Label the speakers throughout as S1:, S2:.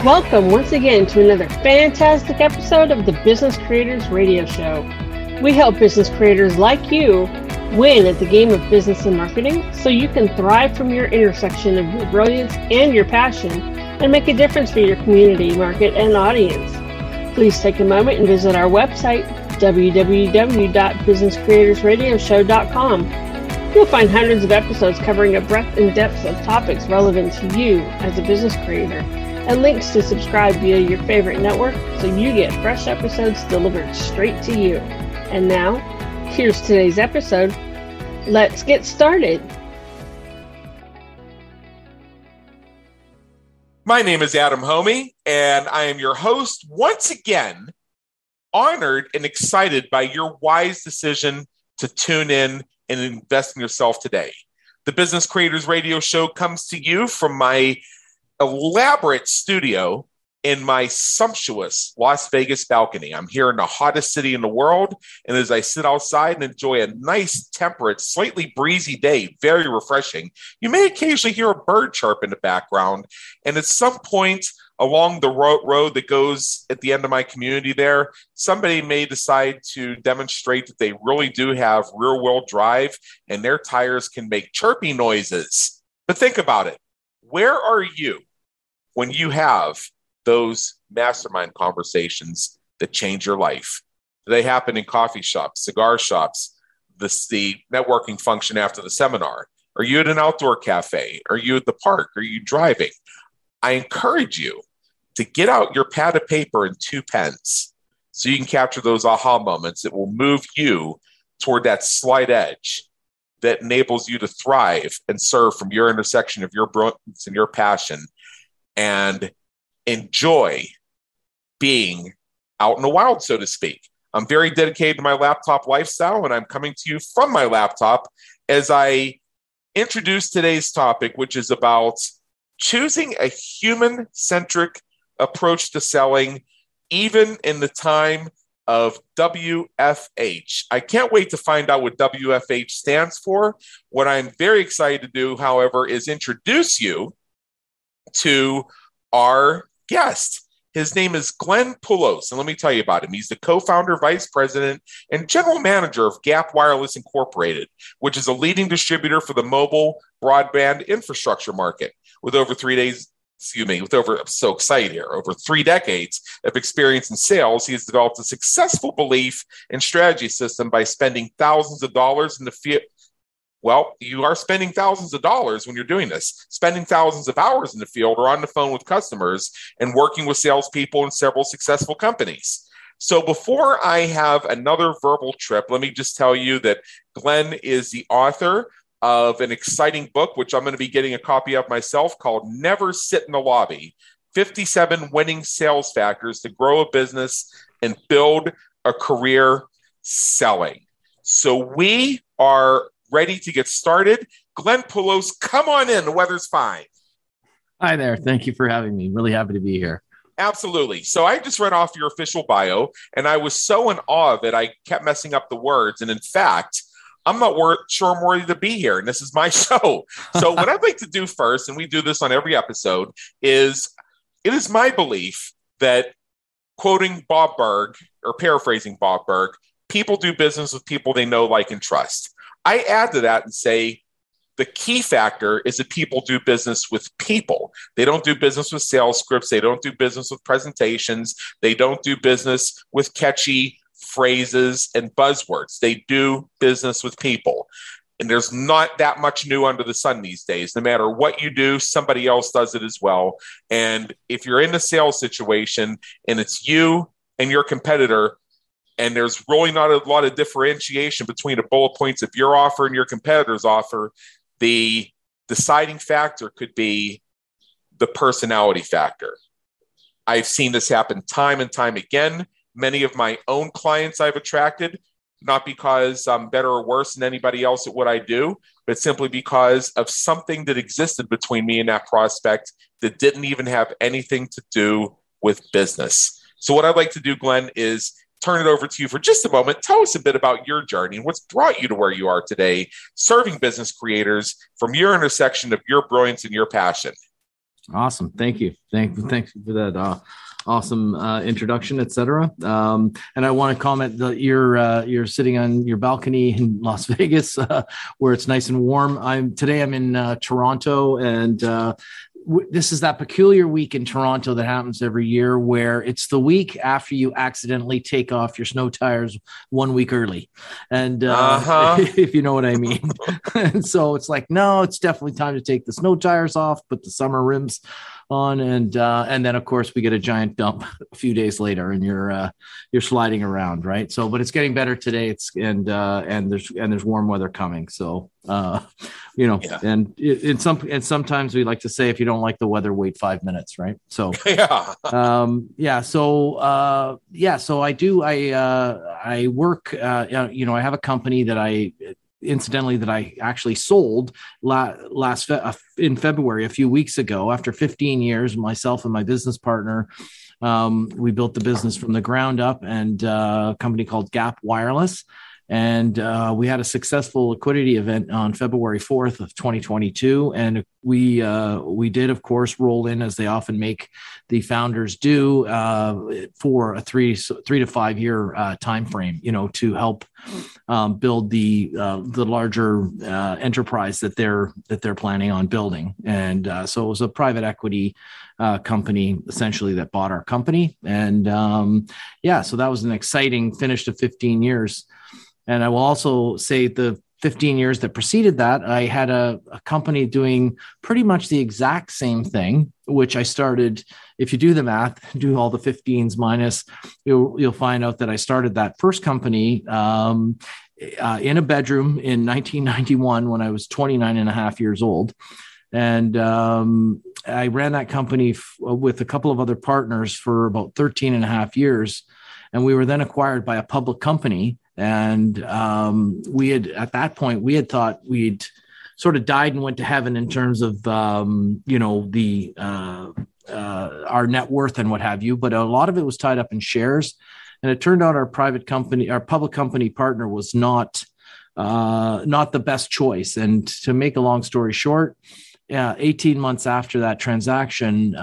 S1: Welcome once again to another fantastic episode of the Business Creators Radio Show. We help business creators like you win at the game of business and marketing so you can thrive from your intersection of your brilliance and your passion and make a difference for your community, market, and audience. Please take a moment and visit our website, www.businesscreatorsradioshow.com. You'll find hundreds of episodes covering a breadth and depth of topics relevant to you as a business creator, and links to subscribe via your favorite network so you get fresh episodes delivered straight to you. And now, here's today's episode. Let's get started.
S2: My name is Adam Homey, and I am your host once again, honored and excited by your wise decision to tune in and invest in yourself today. The Business Creators Radio Show comes to you from my elaborate studio in my sumptuous Las Vegas balcony. I'm here in the hottest city in the world, and as I sit outside and enjoy a nice, temperate, slightly breezy day, very refreshing, you may occasionally hear a bird chirp in the background, and at some point along the road that goes at the end of my community there, somebody may decide to demonstrate that they really do have rear-wheel drive, and their tires can make chirpy noises. But think about it. Where are you when you have those mastermind conversations that change your life? Do they happen in coffee shops, cigar shops, the networking function after the seminar? Are you at an outdoor cafe? Are you at the park? Are you driving? I encourage you to get out your pad of paper and 2 pens so you can capture those aha moments that will move you toward that slight edge that enables you to thrive and serve from your intersection of your brilliance and your passion and enjoy being out in the wild, so to speak. I'm very dedicated to my laptop lifestyle, and I'm coming to you from my laptop as I introduce today's topic, which is about choosing a human-centric approach to selling, even in the time of WFH. I can't wait to find out what WFH stands for. What I'm very excited to do, however, is introduce you to our guest. His name is Glenn Poulos, and let me tell you about him. He's the co-founder, vice president, and general manager of Gap Wireless Incorporated, which is a leading distributor for the mobile broadband infrastructure market. With over 3 decades of experience in sales, he has developed a successful belief and strategy system by spending thousands of dollars in the field. Well, you are spending thousands of dollars when you're doing this, spending thousands of hours in the field or on the phone with customers and working with salespeople in several successful companies. So before I have another verbal trip, let me just tell you that Glenn is the author of an exciting book, which I'm going to be getting a copy of myself, called Never Sit in the Lobby, 57 Winning Sales Factors to Grow a Business and Build a Career Selling. So we are ready to get started. Glenn Poulos, come on in. The weather's fine.
S3: Hi there. Thank you for having me. Really happy to be here.
S2: Absolutely. So I just read off your official bio, and I was so in awe that I kept messing up the words. And in fact, I'm not sure I'm worthy to be here, and this is my show. So what I'd like to do first, and we do this on every episode, is it is my belief that, quoting Bob Burg, or paraphrasing Bob Burg, people do business with people they know, like, and trust. I add to that and say the key factor is that people do business with people. They don't do business with sales scripts. They don't do business with presentations. They don't do business with catchy phrases and buzzwords. They do business with people. And there's not that much new under the sun these days. No matter what you do, somebody else does it as well. And if you're in a sales situation and it's you and your competitor, and there's really not a lot of differentiation between the bullet points of your offer and your competitor's offer, the deciding factor could be the personality factor. I've seen this happen time and time again. Many of my own clients I've attracted, not because I'm better or worse than anybody else at what I do, but simply because of something that existed between me and that prospect that didn't even have anything to do with business. So what I'd like to do, Glenn, is turn it over to you for just a moment. Tell us a bit about your journey and what's brought you to where you are today, serving business creators from your intersection of your brilliance and your passion.
S3: Awesome. Thank you. Thank you for that awesome introduction, etc. And I want to comment that you're sitting on your balcony in Las Vegas, where it's nice and warm. I'm in Toronto, and this is that peculiar week in Toronto that happens every year, where it's the week after you accidentally take off your snow tires 1 week early, and if you know what I mean. And so it's like, no, it's definitely time to take the snow tires off, put the summer rims on, and then of course we get a giant dump a few days later, and you're sliding around, right? So, but it's getting better today. And there's warm weather coming. So, yeah. and sometimes we like to say, if you don't like the weather, wait 5 minutes, right? So, So I work. I have a company that I actually sold in February, a few weeks ago. After 15 years, myself and my business partner, we built the business from the ground up, and a company called Gap Wireless. And we had a successful liquidity event on February 4th of 2022. And we did, of course, roll in, as they often make the founders do, for a 3 to 5 year time frame, to help build the larger enterprise that they're planning on building. And so it was a private equity company essentially that bought our company. And so that was an exciting finish to 15 years. And I will also say the 15 years that preceded that, I had a company doing pretty much the exact same thing, which I started. If you do the math, do all the 15s minus, you'll find out that I started that first company in a bedroom in 1991 when I was 29 and a half years old. And I ran that company with a couple of other partners for about 13 and a half years. And we were then acquired by a public company. And at that point, we had thought we'd sort of died and went to heaven in terms of, our net worth and what have you. But a lot of it was tied up in shares. And it turned out our public company partner was not the best choice. And to make a long story short, 18 months after that transaction,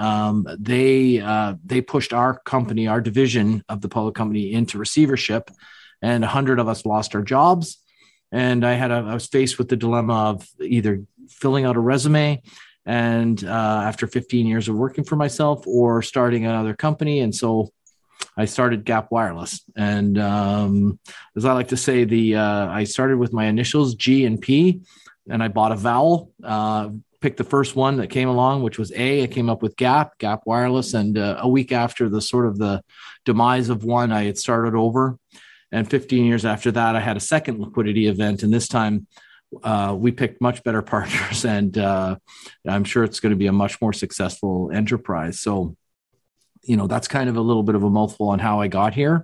S3: they pushed our company, our division of the public company, into receivership. And 100 of us lost our jobs. And I was faced with the dilemma of either filling out a resume and after 15 years of working for myself, or starting another company. And so I started Gap Wireless. And as I like to say, I started with my initials, G and P, and I bought a vowel, picked the first one that came along, which was A. I came up with Gap Wireless. And a week after the demise of one, I had started over. And 15 years after that, I had a second liquidity event. And this time we picked much better partners. And I'm sure it's going to be a much more successful enterprise. So, that's kind of a little bit of a mouthful on how I got here.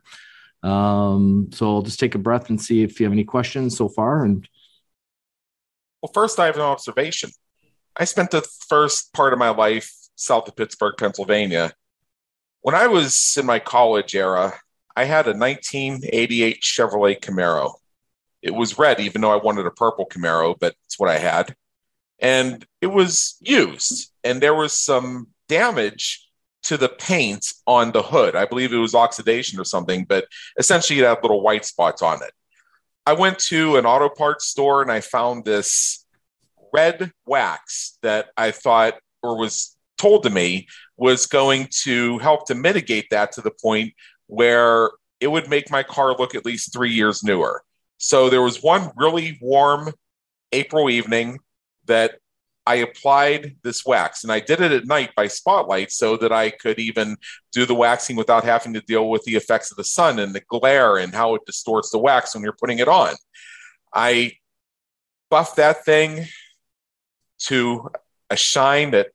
S3: So I'll just take a breath and see if you have any questions so far.
S2: Well, first, I have an observation. I spent the first part of my life south of Pittsburgh, Pennsylvania. When I was in my college era, I had a 1988 Chevrolet Camaro. It was red, even though I wanted a purple Camaro, but it's what I had. And it was used, and there was some damage to the paint on the hood. I believe it was oxidation or something, but essentially it had little white spots on it. I went to an auto parts store, and I found this red wax that I thought, or was told to me, was going to help to mitigate that to the point where it would make my car look at least 3 years newer. So there was one really warm April evening that I applied this wax, and I did it at night by spotlight so that I could even do the waxing without having to deal with the effects of the sun and the glare and how it distorts the wax when you're putting it on. I buffed that thing to a shine that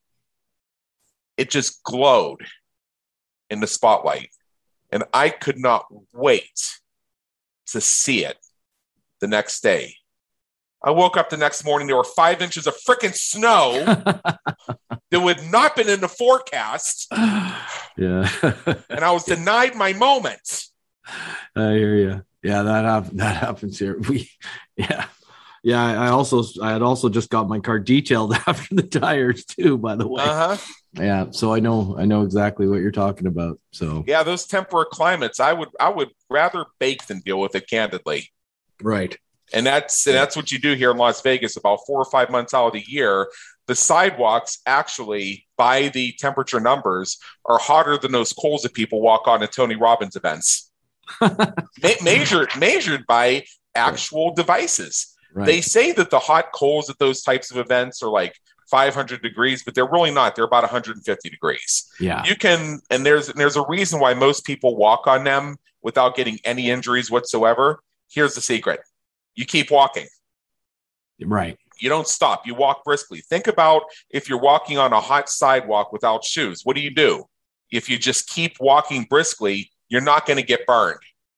S2: it just glowed in the spotlight. And I could not wait to see it the next day. I woke up the next morning, there were 5 inches of freaking snow that would not been in the forecast.
S3: Yeah.
S2: And I was denied my moment.
S3: I hear you. Yeah, that happens here. Yeah, I had also just got my car detailed after the tires too, by the way. Yeah, so I know exactly what you're talking about. So
S2: yeah, those temperate climates, I would rather bake than deal with it, candidly.
S3: Right.
S2: And that's what you do here in Las Vegas. About 4 or 5 months out of the year, the sidewalks actually, by the temperature numbers, are hotter than those coals that people walk on at Tony Robbins events. measured by actual devices. Right. They say that the hot coals at those types of events are like 500 degrees, but they're really not. They're about 150 degrees.
S3: Yeah.
S2: You can, and there's a reason why most people walk on them without getting any injuries whatsoever. Here's the secret. You keep walking.
S3: Right.
S2: You don't stop. You walk briskly. Think about if you're walking on a hot sidewalk without shoes. What do? If you just keep walking briskly, you're not going to get burned.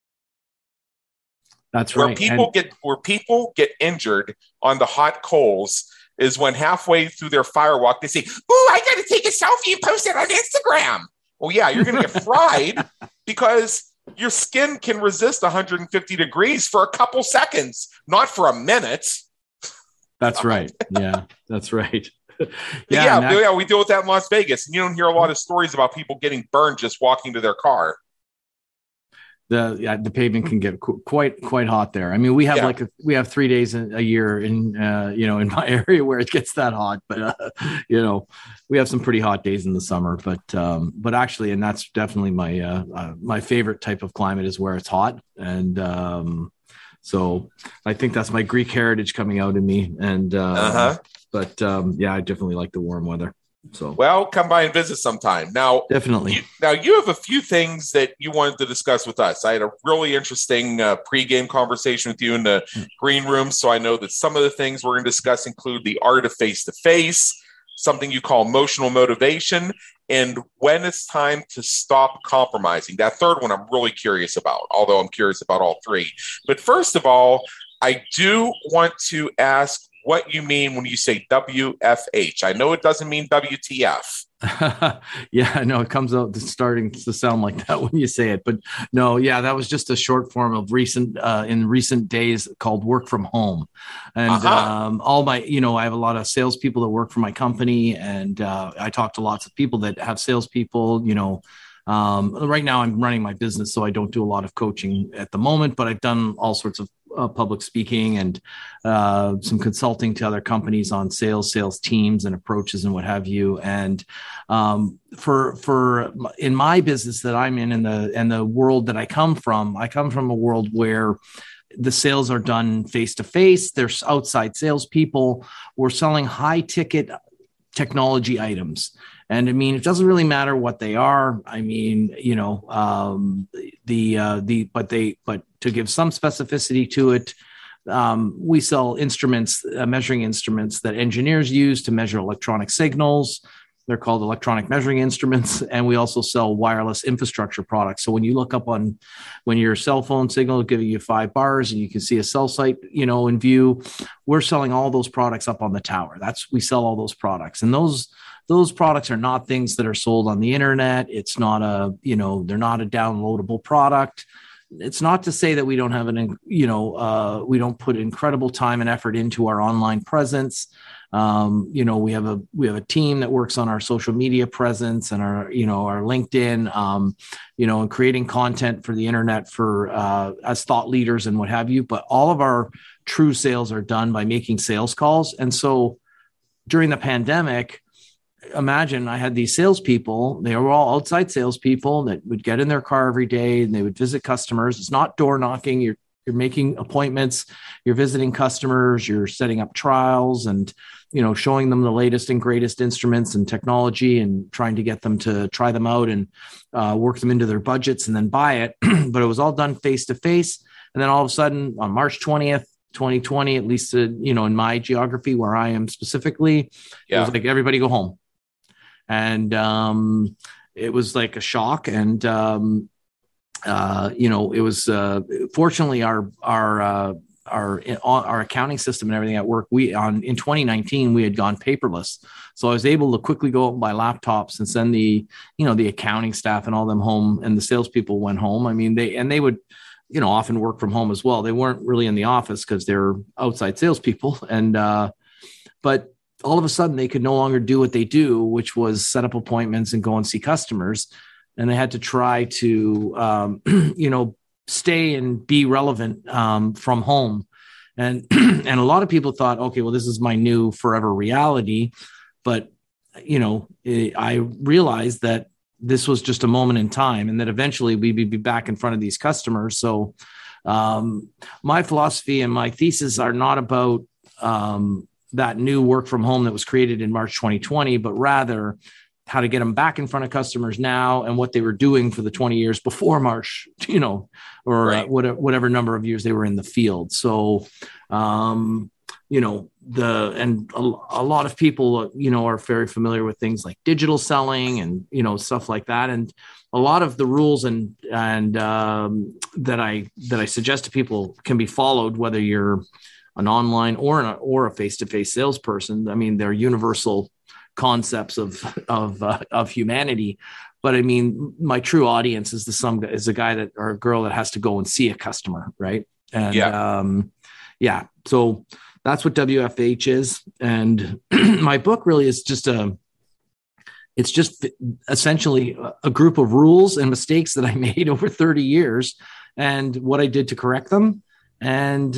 S3: That's
S2: where
S3: right.
S2: Where people get injured on the hot coals is when halfway through their fire walk, they say, "Ooh, I got to take a selfie and post it on Instagram." Well, yeah, you're going to get fried because your skin can resist 150 degrees for a couple seconds, not for a minute.
S3: That's right. Yeah, that's right.
S2: Yeah, we deal with that in Las Vegas, and you don't hear a lot of stories about people getting burned just walking to their car.
S3: The pavement can get quite hot there. I mean, we have 3 days a year in in my area where it gets that hot, but we have some pretty hot days in the summer. But actually, and that's definitely my favorite type of climate is where it's hot, and so I think that's my Greek heritage coming out in me. And but I definitely like the warm weather. So,
S2: well, come by and visit sometime. Now,
S3: definitely.
S2: You have a few things that you wanted to discuss with us. I had a really interesting pregame conversation with you in the green room. So I know that some of the things we're going to discuss include the art of face-to-face, something you call emotional motivation, and when it's time to stop compromising. That third one I'm really curious about, although I'm curious about all three. But first of all, I do want to ask what you mean when you say WFH. I know it doesn't mean WTF.
S3: Yeah, no, it comes out starting to sound like that when you say it, but no, yeah, that was just a short form of in recent days called work from home. And all my, I have a lot of salespeople that work for my company, and I talk to lots of people that have salespeople. Right now I'm running my business, so I don't do a lot of coaching at the moment, but I've done all sorts of public speaking and some consulting to other companies on sales teams and approaches and what have you. And for in my business that I'm in and the world that I come from a world where the sales are done face to face. There's outside salespeople. We're selling high ticket technology items. And I mean, it doesn't really matter what they are. I mean, but to give some specificity to it, we sell instruments, measuring instruments that engineers use to measure electronic signals. They're called electronic measuring instruments. And we also sell wireless infrastructure products. So when you look up when your cell phone signal is giving you 5 bars and you can see a cell site, in view, we're selling all those products up on the tower. We sell all those products. And those products are not things that are sold on the internet. It's not they're not a downloadable product. It's not to say that we don't have we don't put incredible time and effort into our online presence. We have a team that works on our social media presence and our LinkedIn, and creating content for the internet for as thought leaders and what have you. But all of our true sales are done by making sales calls. And so during the pandemic, imagine I had these salespeople, they were all outside salespeople that would get in their car every day and they would visit customers. It's not door knocking. You're making appointments, you're visiting customers, you're setting up trials and, showing them the latest and greatest instruments and technology and trying to get them to try them out and work them into their budgets and then buy it. But it was all done face to face. And then all of a sudden on March 20th, 2020, at least, in my geography where I am specifically, It was like, everybody go home. And it was like a shock. And, it was fortunately our accounting system and everything at work. In 2019 we had gone paperless, so I was able to quickly go out and buy laptops and send the accounting staff and all them home, and the salespeople went home. I mean, they would often work from home as well. They weren't really in the office because they're outside salespeople. And, but all of a sudden they could no longer do what they do, which was set up appointments and go and see customers. And they had to try to, stay and be relevant from home. And, and a lot of people thought, okay, well, this is my new forever reality. But, I realized that this was just a moment in time and that eventually we'd be back in front of these customers. So my philosophy and my thesis are not about that new work from home that was created in March 2020, but rather how to get them back in front of customers now and what they were doing for the 20 years before March, or
S2: Right.
S3: Whatever number of years they were in the field. So, a lot of people, are very familiar with things like digital selling and, stuff like that. And a lot of the rules and that I suggest to people can be followed, whether you're an online or a face-to-face salesperson. I mean, they're universal concepts of humanity. But I mean, my true audience is a guy that or a girl that has to go and see a customer, right? And so that's what WFH is. And my book really is just essentially a group of rules and mistakes that I made over 30 years and what I did to correct them. And,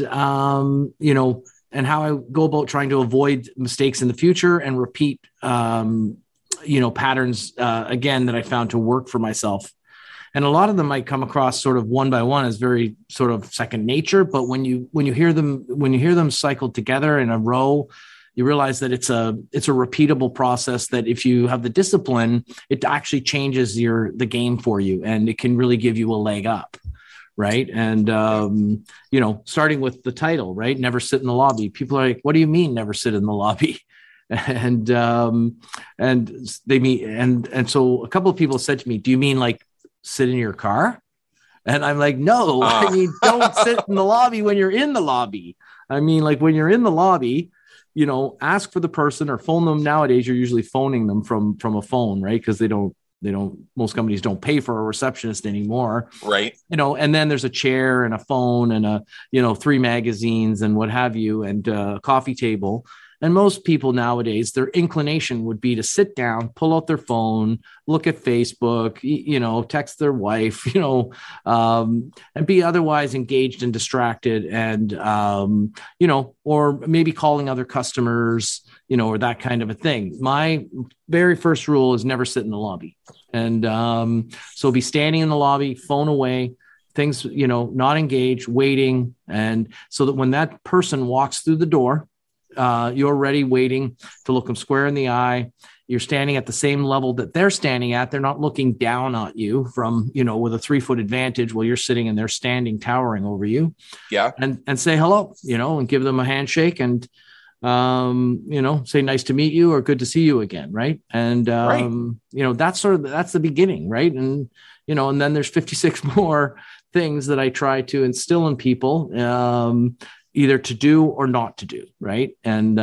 S3: and how I go about trying to avoid mistakes in the future and repeat, patterns, again, that I found to work for myself. And a lot of them might come across sort of one by one as very sort of second nature. But when you hear them cycled together in a row, you realize that it's a repeatable process that if you have the discipline, it actually changes the game for you. And it can really give you a leg up. Right. And, starting with the title, right. Never sit in the lobby. People are like, what do you mean never sit in the lobby? And they mean, and so a couple of people said to me, do you mean like sit in your car? And I'm like, no, I mean, don't sit in the lobby when you're in the lobby. I mean, like when you're in the lobby, ask for the person or phone them. Nowadays, you're usually phoning them from a phone, right? Because most companies don't pay for a receptionist anymore.
S2: Right.
S3: And then there's a chair and a phone and 3 magazines and what have you, and a coffee table. And most people nowadays, their inclination would be to sit down, pull out their phone, look at Facebook, text their wife, and be otherwise engaged and distracted and, or maybe calling other customers, or that kind of a thing. My very first rule is never sit in the lobby. And so be standing in the lobby, phone away, things, not engaged, waiting. And so that when that person walks through the door, you're ready, waiting to look them square in the eye. You're standing at the same level that they're standing at. They're not looking down at you from, with a 3-foot advantage while you're sitting and they're standing, towering over you. Yeah. And say hello, and give them a handshake and, say nice to meet you or good to see you again. Right. And, that's the beginning. Right. And, and then there's 56 more things that I try to instill in people, either to do or not to do. Right. And,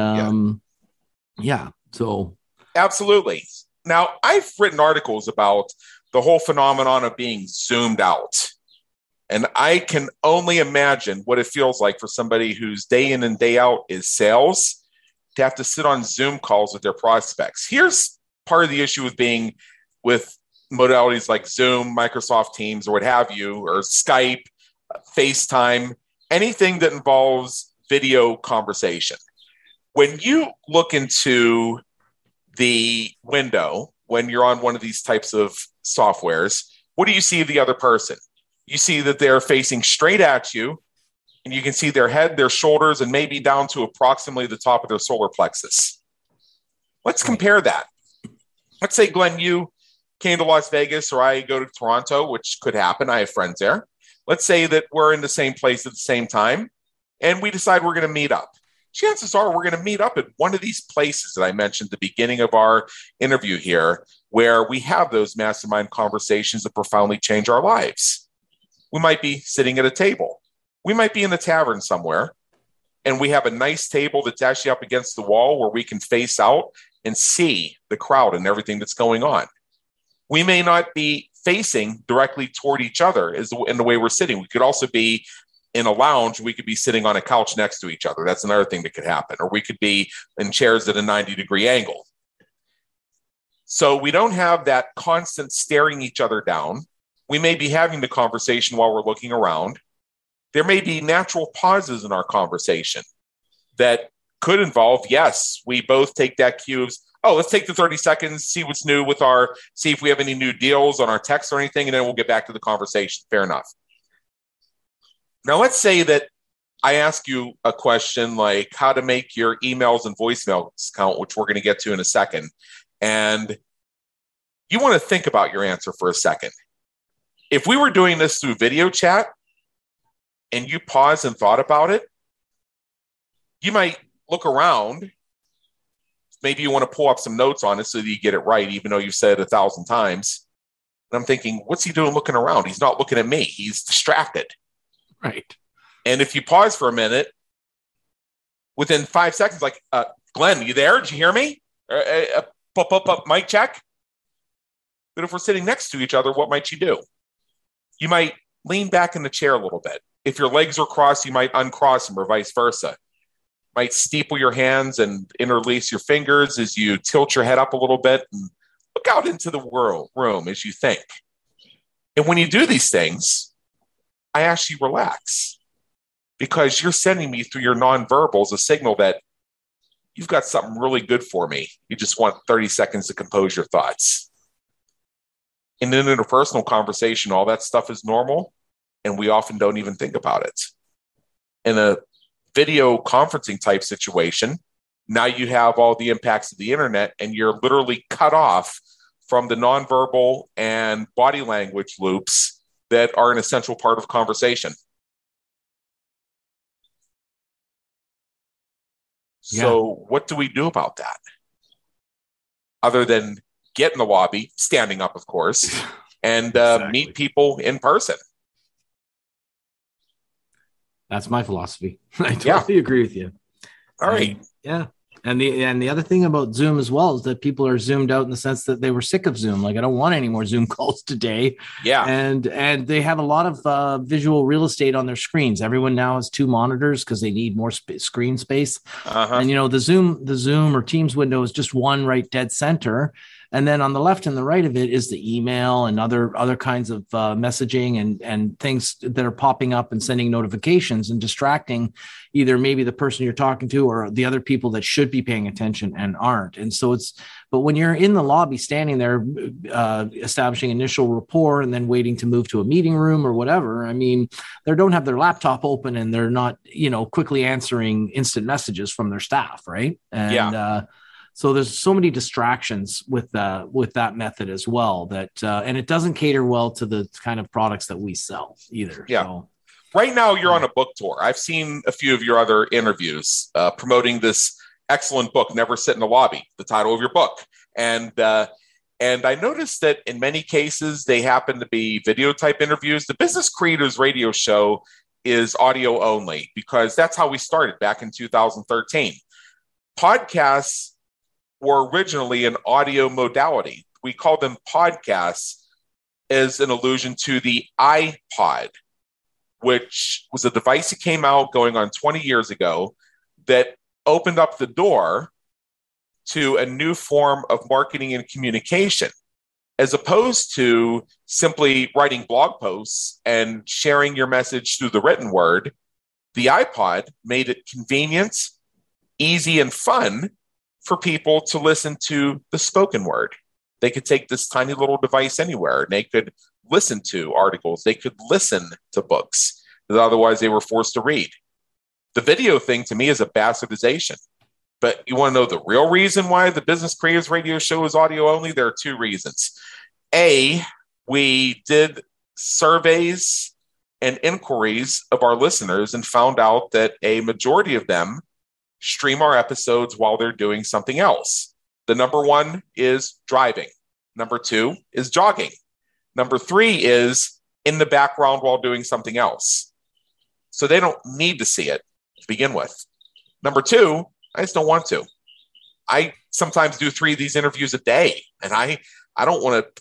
S3: so.
S2: Absolutely. Now, I've written articles about the whole phenomenon of being zoomed out. And I can only imagine what it feels like for somebody whose day in and day out is sales to have to sit on Zoom calls with their prospects. Here's part of the issue with modalities like Zoom, Microsoft Teams, or what have you, or Skype, FaceTime, anything that involves video conversation. When you look into the window, when you're on one of these types of softwares, what do you see of the other person? You see that they're facing straight at you, and you can see their head, their shoulders, and maybe down to approximately the top of their solar plexus. Let's compare that. Let's say, Glenn, you came to Las Vegas, or I go to Toronto, which could happen. I have friends there. Let's say that we're in the same place at the same time, and we decide we're going to meet up. Chances are we're going to meet up at one of these places that I mentioned at the beginning of our interview here, where we have those mastermind conversations that profoundly change our lives. We might be sitting at a table. We might be in a tavern somewhere, and we have a nice table that's actually up against the wall where we can face out and see the crowd and everything that's going on. We may not be facing directly toward each other in the way we're sitting. We could also be in a lounge. We could be sitting on a couch next to each other. That's another thing that could happen. Or we could be in chairs at a 90-degree angle. So we don't have that constant staring each other down. We may be having the conversation while we're looking around. There may be natural pauses in our conversation that could involve, yes, we both take that cue of, oh, let's take the 30 seconds, see what's new see if we have any new deals on our text or anything, and then we'll get back to the conversation. Fair enough. Now, let's say that I ask you a question like how to make your emails and voicemails count, which we're going to get to in a second. And you want to think about your answer for a second. If we were doing this through video chat and you paused and thought about it, you might look around. Maybe you want to pull up some notes on it so that you get it right, even though you've said it 1,000 times. And I'm thinking, what's he doing looking around? He's not looking at me. He's distracted.
S3: Right.
S2: And if you pause for a minute, within 5 seconds, like, Glenn, you there? Did you hear me? Mic check. But if we're sitting next to each other, what might you do? You might lean back in the chair a little bit. If your legs are crossed, you might uncross them or vice versa. Might steeple your hands and interlace your fingers as you tilt your head up a little bit and look out into the room as you think. And when you do these things, I ask you relax, because you're sending me through your nonverbals a signal that you've got something really good for me. You just want 30 seconds to compose your thoughts. In an interpersonal conversation, all that stuff is normal, and we often don't even think about it. In a video conferencing type situation, now you have all the impacts of the internet, and you're literally cut off from the nonverbal and body language loops that are an essential part of conversation. Yeah. So what do we do about that? Other than get in the lobby, standing up, of course, and exactly. Meet people in person.
S3: That's my philosophy. I totally agree with you.
S2: All right.
S3: Yeah. And the other thing about Zoom as well is that people are zoomed out in the sense that they were sick of Zoom. Like, I don't want any more Zoom calls today.
S2: Yeah.
S3: And they have a lot of visual real estate on their screens. Everyone now has 2 monitors because they need more screen space. Uh-huh. And, the Zoom or Teams window is just one right dead center. And then on the left and the right of it is the email and other kinds of messaging and things that are popping up and sending notifications and distracting either maybe the person you're talking to or the other people that should be paying attention and aren't. And so but when you're in the lobby standing there, establishing initial rapport and then waiting to move to a meeting room or whatever, I mean, they don't have their laptop open and they're not, quickly answering instant messages from their staff. Right. And, so there's so many distractions with that method as well that and it doesn't cater well to the kind of products that we sell either.
S2: Yeah.
S3: So,
S2: right now you're on a book tour. I've seen a few of your other interviews promoting this excellent book, Never Sit in the Lobby, the title of your book. And I noticed that in many cases they happen to be video type interviews. The Business Creators Radio Show is audio only because that's how we started back in 2013. Podcasts were originally an audio modality. We call them podcasts as an allusion to the iPod, which was a device that came out going on 20 years ago that opened up the door to a new form of marketing and communication. As opposed to simply writing blog posts and sharing your message through the written word, the iPod made it convenient, easy, and fun for people to listen to the spoken word. They could take this tiny little device anywhere and they could listen to articles. They could listen to books that otherwise they were forced to read. The video thing to me is a bastardization. But you want to know the real reason why the Business Creators Radio Show is audio only? There are 2 reasons. A, we did surveys and inquiries of our listeners and found out that a majority of them stream our episodes while they're doing something else. The number 1 is driving. Number 2 is jogging. Number 3 is in the background while doing something else. So they don't need to see it to begin with. Number 2, I just don't want to. I sometimes do 3 of these interviews a day, and I don't want to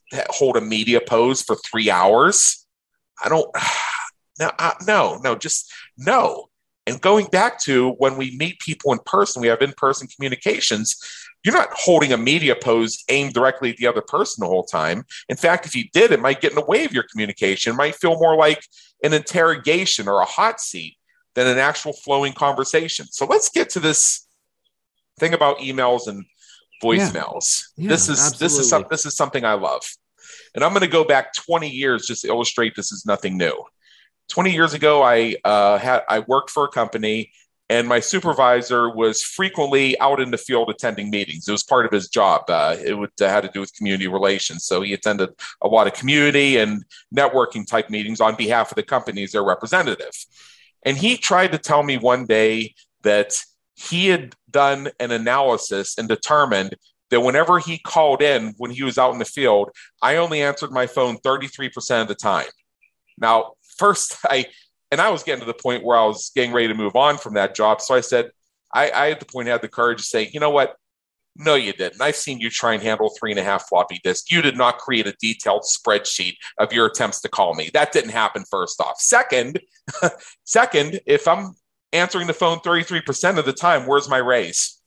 S2: hold a media pose for 3 hours. I don't, no, just no. And going back to when we meet people in person, we have in-person communications, you're not holding a media pose aimed directly at the other person the whole time. In fact, if you did, it might get in the way of your communication. It might feel more like an interrogation or a hot seat than an actual flowing conversation. So let's get to this thing about emails and voicemails.
S3: Yeah,
S2: this is something I love. And I'm going to go back 20 years just to illustrate this is nothing new. 20 years ago, I worked for a company, and my supervisor was frequently out in the field attending meetings. It was part of his job. It had to do with community relations. So he attended a lot of community and networking type meetings on behalf of the company as their representative. And he tried to tell me one day that he had done an analysis and determined that whenever he called in when he was out in the field, I only answered my phone 33% of the time. Now, first, I was getting to the point where I was getting ready to move on from that job. So I said, I at the point had the courage to say, you know what? No, you didn't. I've seen you try and handle 3.5 floppy disks. You did not create a detailed spreadsheet of your attempts to call me. That didn't happen, first off. Second, if I'm answering the phone 33% of the time, where's my raise?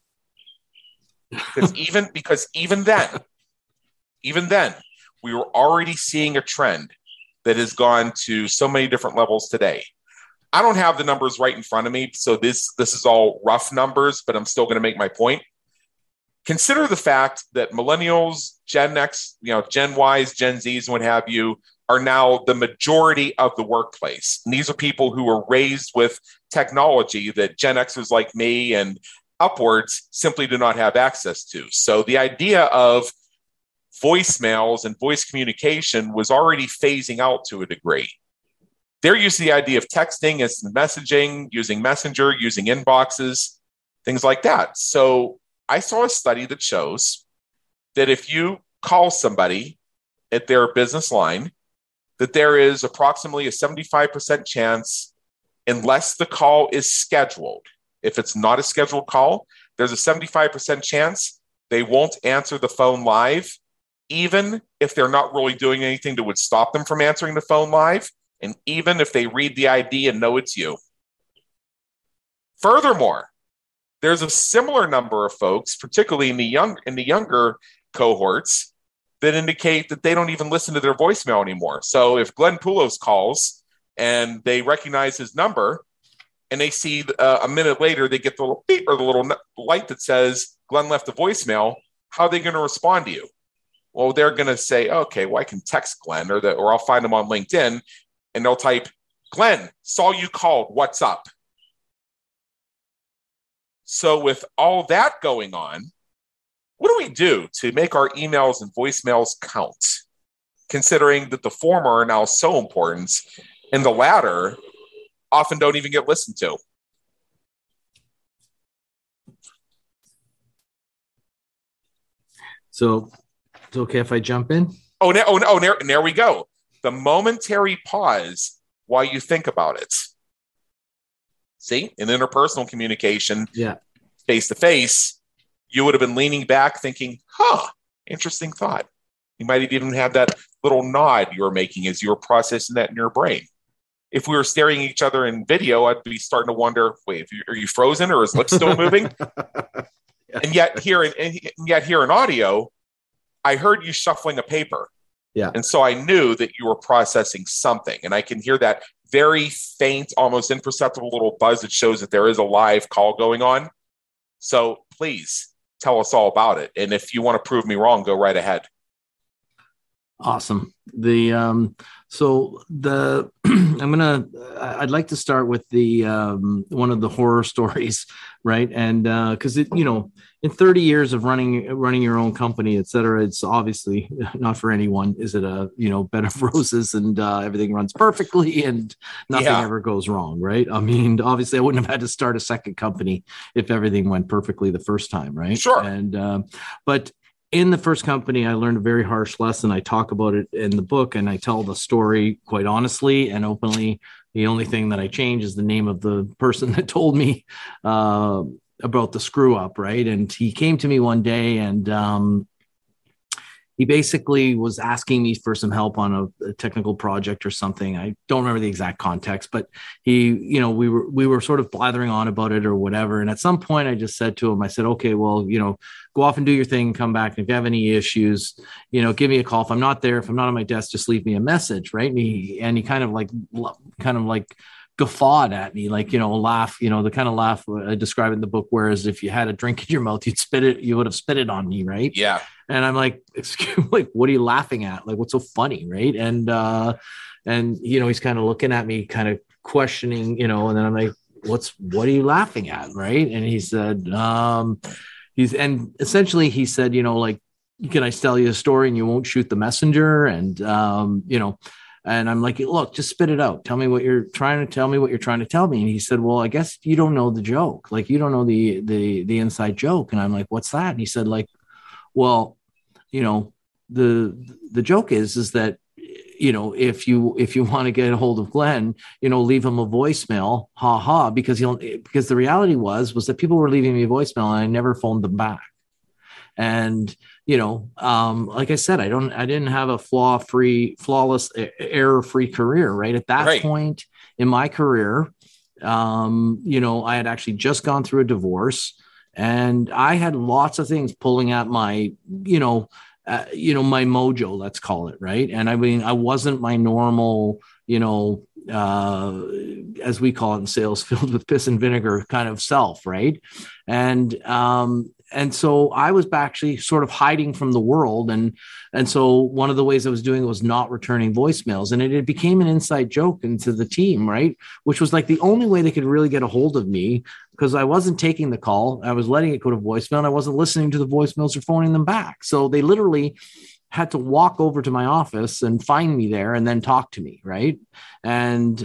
S2: Because even then, we were already seeing a trend that has gone to so many different levels today. I don't have the numbers right in front of me, so this is all rough numbers, but I'm still going to make my point. Consider the fact that millennials, Gen X, Gen Ys, Gen Zs, what have you, are now the majority of the workplace. And these are people who were raised with technology that Gen Xers like me and upwards simply do not have access to. So the idea of voicemails and voice communication was already phasing out to a degree. They're used to the idea of texting, instant messaging, using Messenger, using inboxes, things like that. So I saw a study that shows that if you call somebody at their business line, that there is approximately a 75% chance, unless the call is scheduled. If it's not a scheduled call, there's a 75% chance they won't answer the phone live, even if they're not really doing anything that would stop them from answering the phone live, and even if they read the ID and know it's you. Furthermore, there's a similar number of folks, particularly in the younger cohorts, that indicate that they don't even listen to their voicemail anymore. So if Glenn Poulos calls and they recognize his number and they see a minute later, they get the little beep or the little light that says Glenn left a voicemail, how are they going to respond to you? Well, they're going to say, okay, well, I can text Glenn or I'll find them on LinkedIn and they'll type, Glenn, saw you called, what's up? So with all that going on, what do we do to make our emails and voicemails count, considering that the former are now so important and the latter often don't even get listened to?
S3: So it's okay if I jump in?
S2: There we go. The momentary pause while you think about it. See, in interpersonal communication, face-to-face, you would have been leaning back thinking, interesting thought. You might have even had that little nod you were making as you were processing that in your brain. If we were staring at each other in video, I'd be starting to wonder, wait, are you frozen or is lips still moving? And yet here in audio, I heard you shuffling a paper.
S3: Yeah.
S2: And so I knew that you were processing something. And I can hear that very faint, almost imperceptible little buzz that shows that there is a live call going on. So please tell us all about it. And if you want to prove me wrong, go right ahead.
S3: Awesome. I'd like to start with the one of the horror stories, right? And because in 30 years of running your own company, et cetera, it's obviously not for anyone. Is it a bed of roses and everything runs perfectly and nothing ever goes wrong, right? I mean, obviously, I wouldn't have had to start a second company if everything went perfectly the first time, right?
S2: Sure.
S3: And but in the first company, I learned a very harsh lesson. I talk about it in the book and I tell the story quite honestly and openly. The only thing that I change is the name of the person that told me about the screw up, right? And he came to me one day and he basically was asking me for some help on a technical project or something. I don't remember the exact context, but we were sort of blathering on about it or whatever. And at some point I just said to him, I said, okay, well, go off and do your thing, come back. And if you have any issues, give me a call. If I'm not there, if I'm not on my desk, just leave me a message. Right. And he kind of like guffawed at me, like, laugh, the kind of laugh I describe in the book, whereas if you had a drink in your mouth, you would have spit it on me. Right.
S2: Yeah.
S3: And I'm like, excuse me, like, what are you laughing at? Like, what's so funny? Right. And he's kind of looking at me, kind of questioning, and then I'm like, what are you laughing at? Right. And he said, and essentially he said, like, can I tell you a story and you won't shoot the messenger? And, and I'm like, look, just spit it out. Tell me what you're trying to tell me, And he said, well, I guess you don't know the joke. Like, you don't know the inside joke. And I'm like, what's that? And he said, like, well, the joke is that, if you want to get a hold of Glenn, leave him a voicemail, because the reality was that people were leaving me a voicemail and I never phoned them back. And, like I said, I didn't have a flawless, error-free career, right? At that point in my career, I had actually just gone through a divorce and I had lots of things pulling at my, my mojo, let's call it. Right. And I mean, I wasn't my normal, as we call it in sales, filled with piss and vinegar kind of self. Right. And so I was actually sort of hiding from the world. And so one of the ways I was doing it was not returning voicemails. And it became an inside joke into the team, right? Which was like the only way they could really get a hold of me, because I wasn't taking the call. I was letting it go to voicemail and I wasn't listening to the voicemails or phoning them back. So they literally had to walk over to my office and find me there and then talk to me, right? And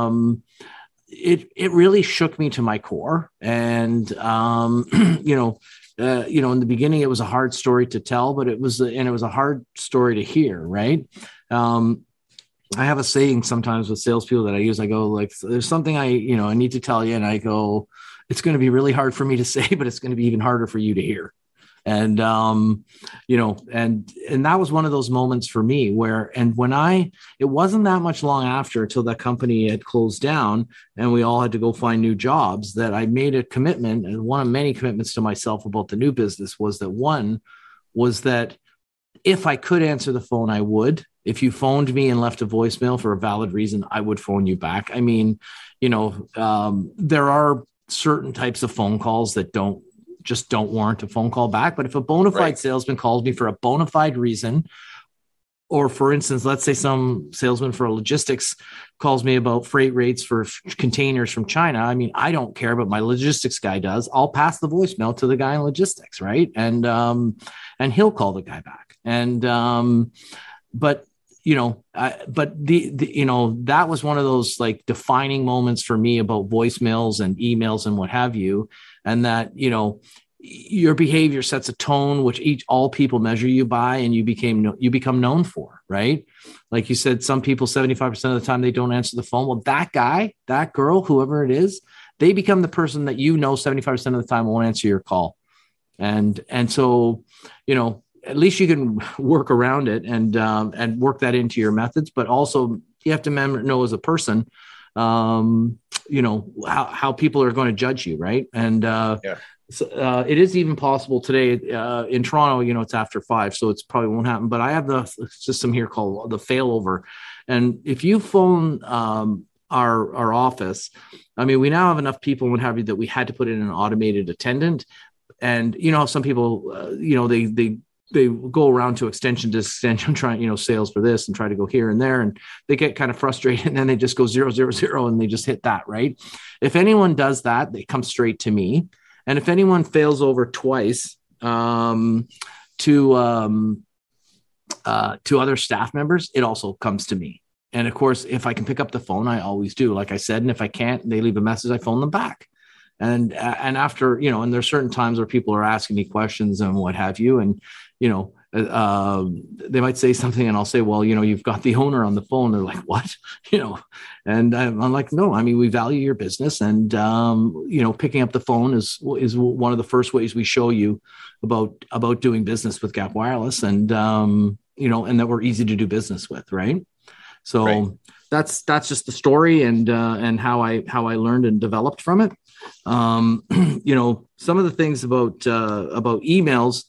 S3: it really shook me to my core. And, in the beginning, it was a hard story to tell, but it was a hard story to hear. Right. I have a saying sometimes with salespeople that I use. I go, like, there's something I need to tell you. And I go, it's going to be really hard for me to say, but it's going to be even harder for you to hear. And, and that was one of those moments for me it wasn't that much long after until that company had closed down and we all had to go find new jobs that I made a commitment. And one of many commitments to myself about the new business was that if I could answer the phone, I would. If you phoned me and left a voicemail for a valid reason, I would phone you back. I mean, there are certain types of phone calls that don't warrant a phone call back. But if a bona fide salesman calls me for a bona fide reason, or for instance, let's say some salesman for logistics calls me about freight rates for containers from China. I mean, I don't care, but my logistics guy does. I'll pass the voicemail to the guy in logistics. Right. And he'll call the guy back. And, that was one of those like defining moments for me about voicemails and emails and what have you. And that, your behavior sets a tone, which all people measure you by, and you become known for, right? Like you said, some people, 75% of the time they don't answer the phone. Well, that guy, that girl, whoever it is, they become the person that 75% of the time won't answer your call. And so, at least you can work around it and work that into your methods, but also you have to know as a person, how people are going to judge you. Right. And, So, it is even possible today in Toronto, it's after 5, so it's probably won't happen. But I have the system here called the failover. And if you phone our office, I mean, we now have enough people and what have you that we had to put in an automated attendant. And, some people, they go around to extension trying, sales for this and try to go here and there. And they get kind of frustrated and then they just go 000 and they just hit that. Right. If anyone does that, they come straight to me. And if anyone fails over twice to other staff members, it also comes to me. And of course, if I can pick up the phone, I always do, like I said. And if I can't, they leave a message, I phone them back. And after, and there's certain times where people are asking me questions and what have you. And, they might say something and I'll say, well, you've got the owner on the phone. They're like, what? And I'm like, no, I mean, we value your business, and picking up the phone is one of the first ways we show you about doing business with Gap Wireless, and and that we're easy to do business with, right? So right. That's just the story, and how I learned and developed from it. Some of the things about emails,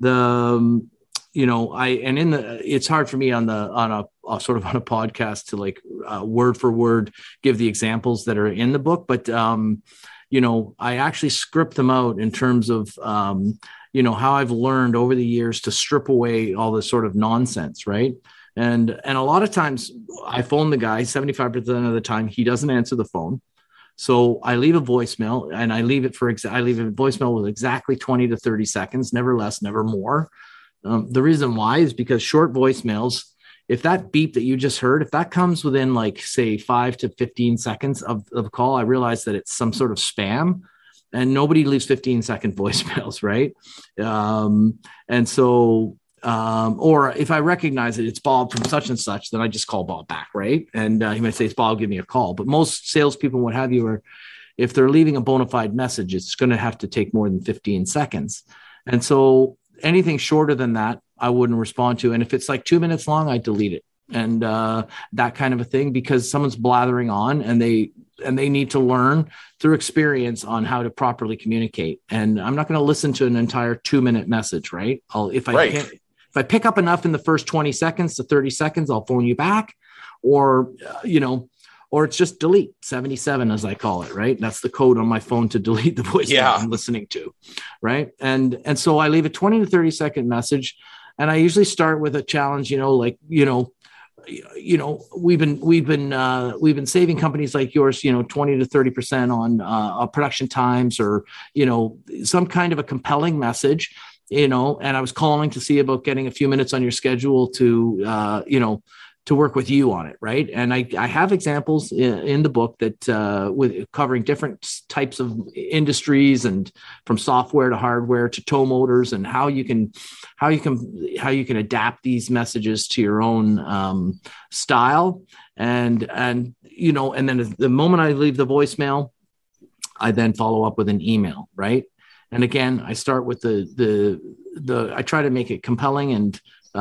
S3: it's hard for me on a podcast to like word for word give the examples that are in the book, but I actually script them out in terms of how I've learned over the years to strip away all this sort of nonsense, right? And a lot of times I phone the guy, 75% of the time he doesn't answer the phone. So I leave a voicemail, and I leave a voicemail with exactly 20 to 30 seconds, never less, never more. The reason why is because short voicemails, if that beep that you just heard, if that comes within like, say, 5 to 15 seconds of the call, I realize that it's some sort of spam, and nobody leaves 15-second voicemails, right? And so, or if I recognize it, it's Bob from such and such, then I just call Bob back, right? And he might say, it's Bob, give me a call. But most salespeople, what have you, are, if they're leaving a bona fide message, it's going to have to take more than 15 seconds. And so anything shorter than that, I wouldn't respond to. And if it's like 2 minutes long, I delete it. And that kind of a thing, because someone's blathering on, and they need to learn through experience on how to properly communicate. And I'm not going to listen to an entire 2-minute message, right? If I pick up enough in the first 20 seconds to 30 seconds, I'll phone you back, or it's just delete 77, as I call it, right? That's the code on my phone to delete the voice I'm listening to, right? And so I leave a 20 to 30 second message, and I usually start with a challenge, we've been saving companies like yours, 20 to 30% on production times, or, some kind of a compelling message, and I was calling to see about getting a few minutes on your schedule to work with you on it. Right. And I have examples in the book that with covering different types of industries, and from software to hardware to tow motors, and how you can adapt these messages to your own style. And then the moment I leave the voicemail, I then follow up with an email. Right. And again, I start with I try to make it compelling, and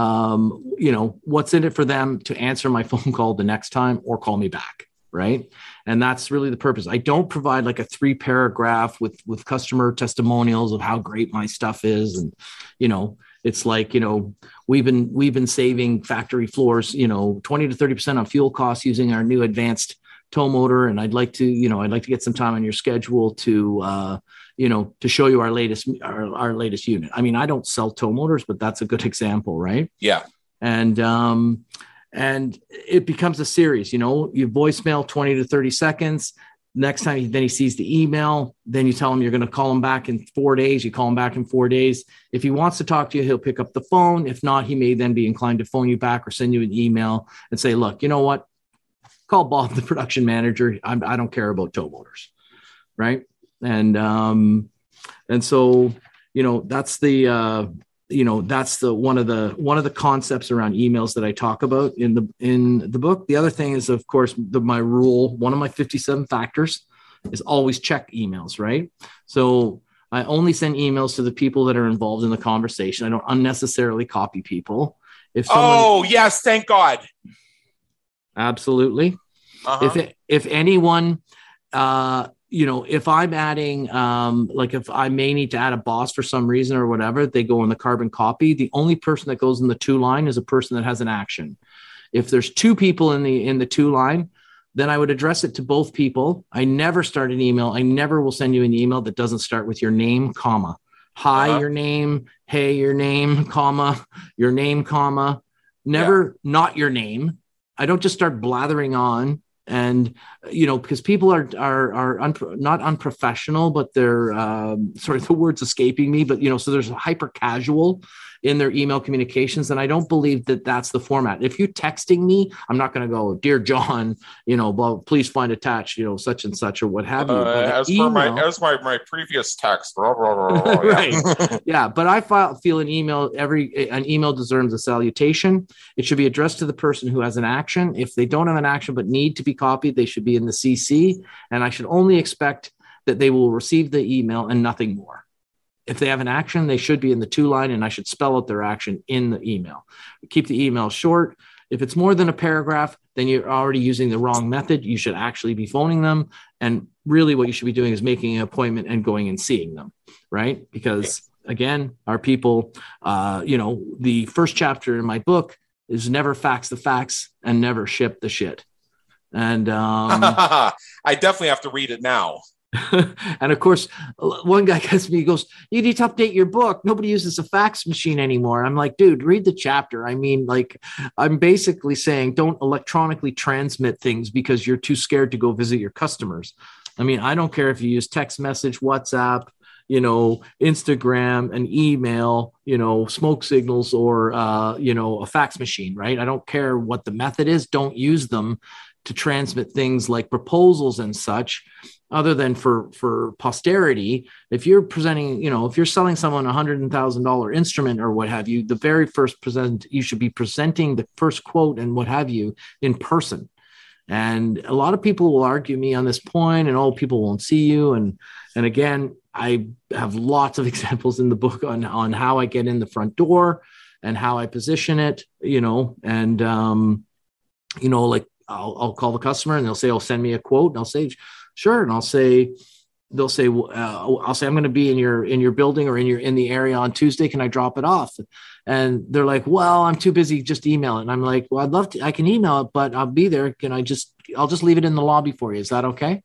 S3: what's in it for them to answer my phone call the next time or call me back. Right. And that's really the purpose. I don't provide like a 3-paragraph with customer testimonials of how great my stuff is. And, it's like, we've been saving factory floors, 20 to 30% on fuel costs using our new advanced tow motor. And I'd like to get some time on your schedule to show you our latest unit. I mean, I don't sell tow motors, but that's a good example, right?
S2: Yeah.
S3: And it becomes a series, you voicemail 20 to 30 seconds. Next time, then he sees the email, then you tell him you're going to call him back in 4 days. You call him back in 4 days. If he wants to talk to you, he'll pick up the phone. If not, he may then be inclined to phone you back or send you an email and say, look, you know what? Call Bob, the production manager. I don't care about tow motors. Right. And so, that's that's one of the concepts around emails that I talk about in the book. The other thing is, of course, my rule, one of my 57 factors is always check emails, right? So I only send emails to the people that are involved in the conversation. I don't unnecessarily copy people.
S2: Yes, thank God.
S3: Absolutely. Uh-huh. If anyone, if I'm adding, if I may need to add a boss for some reason or whatever, they go in the carbon copy. The only person that goes in the to line is a person that has an action. If there's 2 people in the to line, then I would address it to both people. I never start an email. I never will send you an email that doesn't start with your name, comma, hi, your name, hey, your name, comma, your name, comma, never not your name. I don't just start blathering on. And, because people are not unprofessional, but they're sorry, the word's escaping me, but, so there's hyper casual. in their email communications. And I don't believe that that's the format. If you're texting me, I'm not going to go, "Dear John, please find attached, such and such," or what have you.
S2: As my previous text, blah, blah, blah, blah,
S3: right? Yeah, but I feel an email deserves a salutation. It should be addressed to the person who has an action. If they don't have an action but need to be copied, they should be in the CC, and I should only expect that they will receive the email and nothing more. If they have an action, they should be in the 2-line, and I should spell out their action in the email. Keep the email short. If it's more than a paragraph, then you're already using the wrong method. You should actually be phoning them. And really what you should be doing is making an appointment and going and seeing them, right? Because again, our people, the first chapter in my book is never fax the facts and never ship the shit. And
S2: I definitely have to read it now.
S3: And of course, one guy gets me, he goes, "You need to update your book. Nobody uses a fax machine anymore." I'm like, dude, read the chapter. I mean, I'm basically saying don't electronically transmit things because you're too scared to go visit your customers. I mean, I don't care if you use text message, WhatsApp, Instagram, an email, smoke signals, or, a fax machine, right? I don't care what the method is. Don't use them to transmit things like proposals and such, other than for posterity. If you're presenting, if you're selling someone $100,000 instrument or what have you, the very first you should be presenting the first quote and what have you in person. And a lot of people will argue me on this point, and people won't see you. And again, I have lots of examples in the book on how I get in the front door and how I position it, I'll call the customer and they'll say, "Oh, send me a quote." And I'll say, "Sure." And they'll say, "I'm going to be in your building or in the area on Tuesday. Can I drop it off?" And they're like, "Well, I'm too busy. Just email it." And I'm like, "Well, I'd love to. I can email it, but I'll be there. I'll just leave it in the lobby for you. Is that okay?"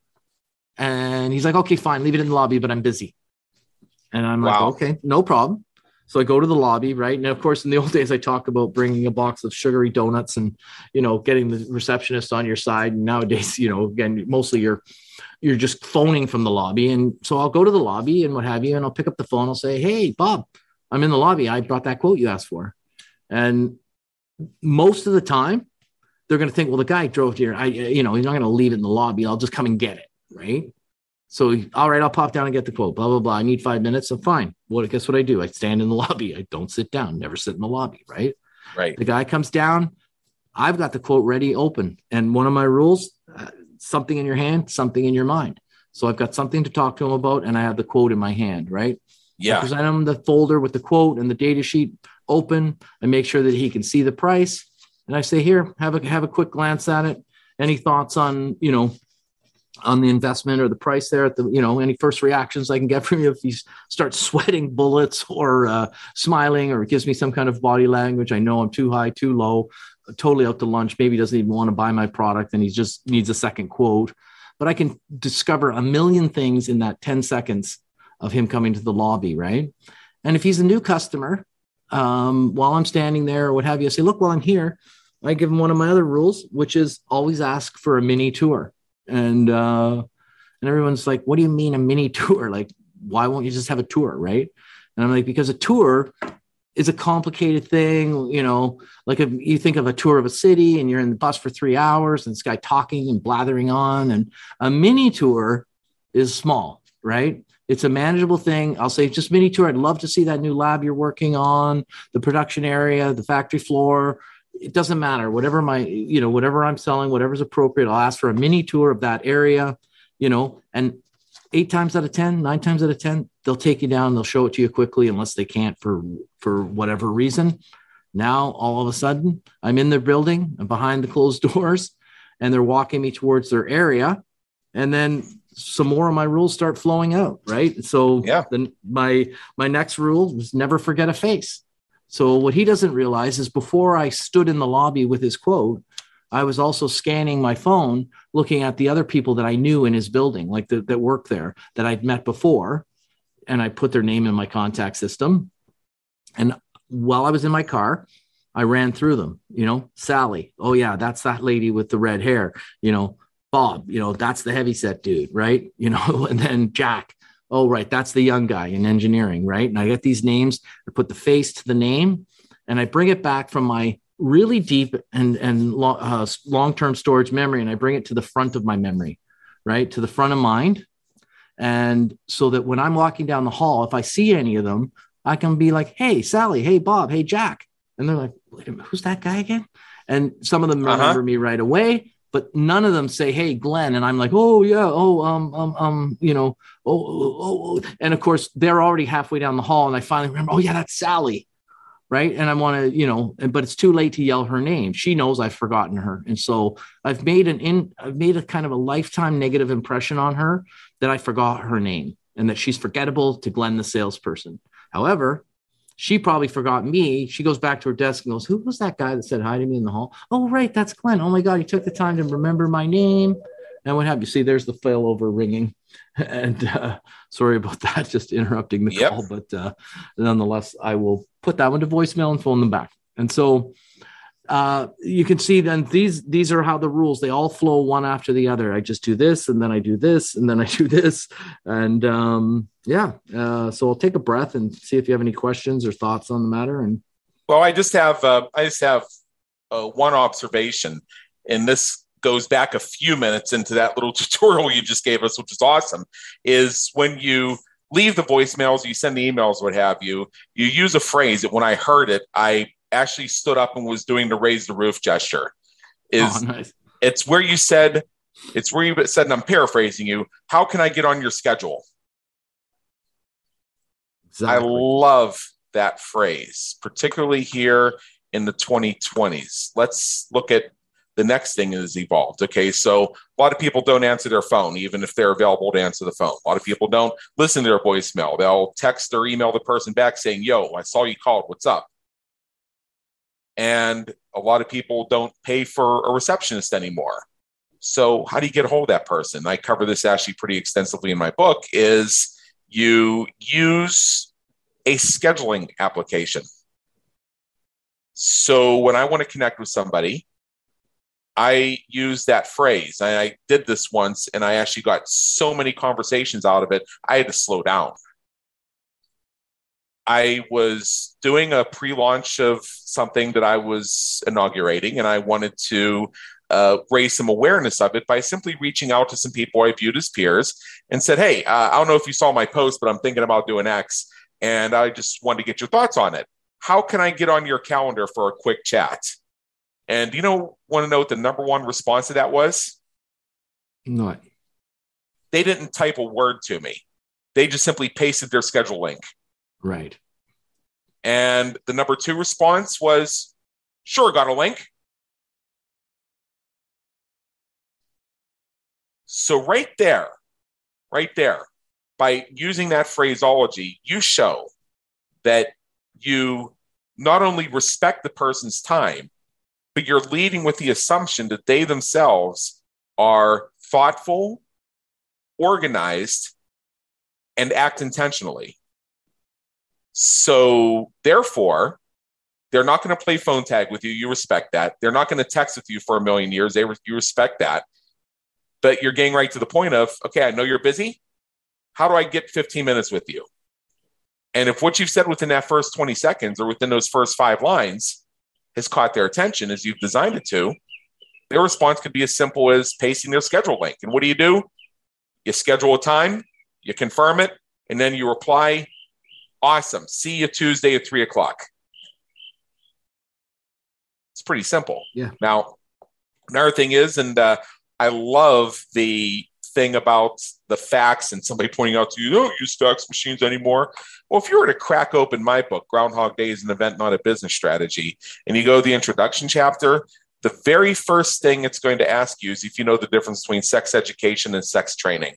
S3: And he's like, "Okay, fine. Leave it in the lobby, but I'm busy." And I'm like, "Okay, no problem." So I go to the lobby, right? And of course, in the old days, I talk about bringing a box of sugary donuts and, getting the receptionist on your side. And nowadays, again, mostly you're just phoning from the lobby. And so I'll go to the lobby and what have you, and I'll pick up the phone. I'll say, "Hey, Bob, I'm in the lobby. I brought that quote you asked for." And most of the time, they're going to think, "Well, the guy drove here. He's not going to leave it in the lobby. I'll just come and get it." Right. So, all right, I'll pop down and get the quote, blah, blah, blah. I need 5 minutes. So fine. Guess what I do? I stand in the lobby. I don't sit down, never sit in the lobby. Right.
S2: Right.
S3: The guy comes down. I've got the quote ready, open. And one of my rules, something in your hand, something in your mind. So I've got something to talk to him about, and I have the quote in my hand. Right.
S2: Yeah.
S3: I present him the folder with the quote and the data sheet open. I make sure that he can see the price. And I say, "Here, have a quick glance at it. Any thoughts on, on the investment or the price there at the, any first reactions I can get from you?" If he starts sweating bullets or smiling or gives me some kind of body language, I know I'm too high, too low, totally out to lunch. Maybe he doesn't even want to buy my product and he just needs a second quote. But I can discover a million things in that 10 seconds of him coming to the lobby, right? And if he's a new customer, while I'm standing there or what have you, I say, "Look, while I'm here," I give him one of my other rules, which is always ask for a mini tour. And everyone's like, "What do you mean a mini tour? Like, why won't you just have a tour?" Right. And I'm like, because a tour is a complicated thing. Like if you think of a tour of a city and you're in the bus for 3 hours and this guy talking and blathering on, and a mini tour is small, right? It's a manageable thing. I'll say, "Just mini tour. I'd love to see that new lab you're working on, the production area, the factory floor." It doesn't matter. Whatever whatever I'm selling, whatever's appropriate, I'll ask for a mini tour of that area, and 9 times out of 10, they'll take you down. They'll show it to you quickly, unless they can't for whatever reason. Now, all of a sudden, I'm in their building and behind the closed doors, and they're walking me towards their area. And then some more of my rules start flowing out. Right. So then my next rule was never forget a face. So what he doesn't realize is before I stood in the lobby with his quote, I was also scanning my phone, looking at the other people that I knew in his building, like that worked there, that I'd met before. And I put their name in my contact system. And while I was in my car, I ran through them, Sally. Oh yeah, that's that lady with the red hair, Bob, that's the heavyset dude. Right. And then Jack. Oh, right. That's the young guy in engineering, right? And I get these names, I put the face to the name, and I bring it back from my really deep and long-term storage memory, and I bring it to the front of my memory, right? To the front of mind. And so that when I'm walking down the hall, if I see any of them, I can be like, hey, Sally, hey, Bob, hey, Jack. And they're like, wait a minute, who's that guy again? And some of them remember me right away, but none of them say, hey, Glenn. And I'm like, oh, yeah. And of course, they're already halfway down the hall. And I finally remember, oh, yeah, that's Sally. Right. And I want to, but it's too late to yell her name. She knows I've forgotten her. And so I've made a kind of a lifetime negative impression on her that I forgot her name and that she's forgettable to Glenn, the salesperson. However, she probably forgot me. She goes back to her desk and goes, who was that guy that said hi to me in the hall? Oh, right. That's Glenn. Oh, my God. He took the time to remember my name. And what have you? See, there's the failover ringing. And sorry about that, just interrupting the call. But nonetheless, I will put that one to voicemail and phone them back. And so you can see then these are how the rules, they all flow one after the other. I just do this, and then I do this, and then I do this. And so I'll take a breath and see if you have any questions or thoughts on the matter. And
S2: well, I just have one observation, and this goes back a few minutes into that little tutorial you just gave us, which is awesome, is when you leave the voicemails, you send the emails, what have you, you use a phrase that when I heard it, I actually stood up and was doing the raise the roof gesture.
S3: Nice.
S2: It's where you said, and I'm paraphrasing you, how can I get on your schedule? Exactly. I love that phrase, particularly here in the 2020s. Let's look at the next thing is evolved. Okay, so a lot of people don't answer their phone, even if they're available to answer the phone. A lot of people don't listen to their voicemail. They'll text or email the person back saying, yo, I saw you called, what's up? And a lot of people don't pay for a receptionist anymore. So how do you get a hold of that person? I cover this actually pretty extensively in my book, is you use a scheduling application. So when I want to connect with somebody, I use that phrase. I did this once, and I actually got so many conversations out of it, I had to slow down. I was doing a pre-launch of something that I was inaugurating, and I wanted to raise some awareness of it by simply reaching out to some people I viewed as peers and said, hey, I don't know if you saw my post, but I'm thinking about doing X, and I just wanted to get your thoughts on it. How can I get on your calendar for a quick chat? And want to know what the number one response to that was?
S3: What?
S2: They didn't type a word to me. They just simply pasted their schedule link.
S3: Right.
S2: And the number two response was, sure, got a link. So right there, by using that phraseology, you show that you not only respect the person's time, but you're leading with the assumption that they themselves are thoughtful, organized, and act intentionally. So therefore, they're not going to play phone tag with you. You respect that. They're not going to text with you for a million years. You respect that. But you're getting right to the point of, okay, I know you're busy. How do I get 15 minutes with you? And if what you've said within that first 20 seconds or within those first 5 lines has caught their attention as you've designed it to, their response could be as simple as pasting their schedule link. And what do? You schedule a time, you confirm it, and then you reply, awesome, see you Tuesday at 3:00. It's pretty simple.
S3: Yeah.
S2: Now, another thing is, and I love the thing about the fax and somebody pointing out to you, don't use fax machines anymore. Well, if you were to crack open my book, Groundhog Day is an Event, Not a Business Strategy, and you go to the introduction chapter, the very first thing it's going to ask you is if you know the difference between sex education and sex training.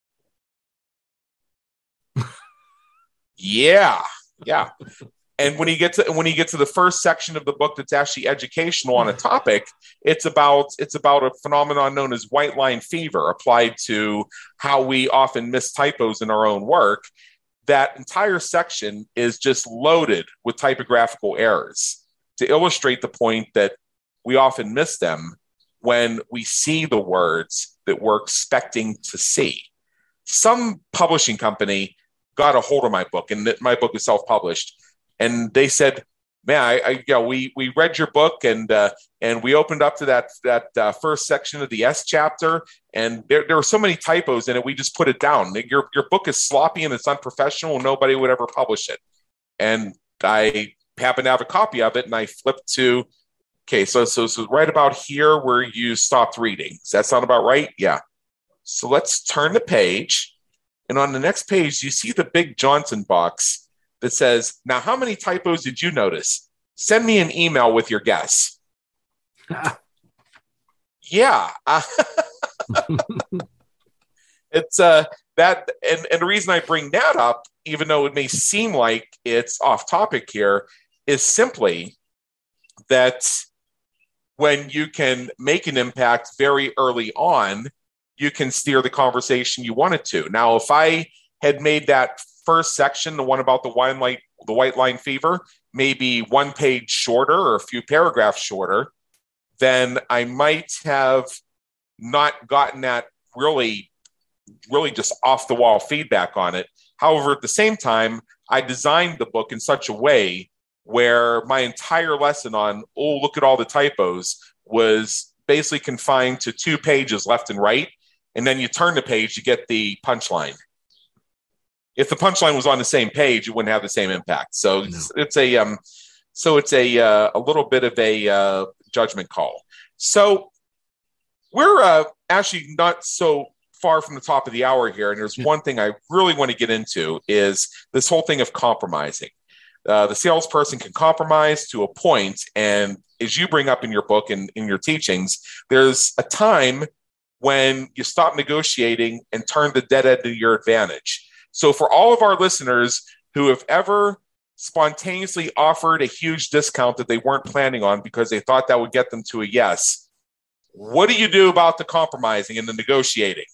S2: Yeah. And when you get to the first section of the book that's actually educational on a topic, it's about a phenomenon known as white line fever applied to how we often miss typos in our own work. That entire section is just loaded with typographical errors to illustrate the point that we often miss them when we see the words that we're expecting to see. some publishing company got a hold of my book, and my book is self-published, and they said, "Man, we read your book, and we opened up to that first section of the S chapter, and there were so many typos in it, we just put it down. Your book is sloppy and it's unprofessional, and nobody would ever publish it." And I happened to have a copy of it, and I flipped to, okay, so right about here where you stopped reading. Does that sound about right? Yeah. So let's turn the page, and on the next page, you see the big Johnson box that says, "Now, how many typos did you notice? Send me an email with your guess." Yeah. It's that, and the reason I bring that up, even though it may seem like it's off topic here, is simply that when you can make an impact very early on, you can steer the conversation you want it to. Now, if I had made that first section, the one about the white line fever, maybe one page shorter or a few paragraphs shorter, then I might have not gotten that really just off the wall feedback on it. However, at the same time, I designed the book in such a way where my entire lesson on, oh, look at all the typos, was basically confined to 2 pages left and right. And then you turn the page to get the punchline. If the punchline was on the same page, it wouldn't have the same impact. So no. It's a little bit of a judgment call. So we're actually not so far from the top of the hour here. And there's one thing I really want to get into is this whole thing of compromising. The salesperson can compromise to a point. And as you bring up in your book and in your teachings, there's a time when you stop negotiating and turn the dead end to your advantage. So for all of our listeners who have ever spontaneously offered a huge discount that they weren't planning on because they thought that would get them to a yes, what do you do about the compromising and the negotiating?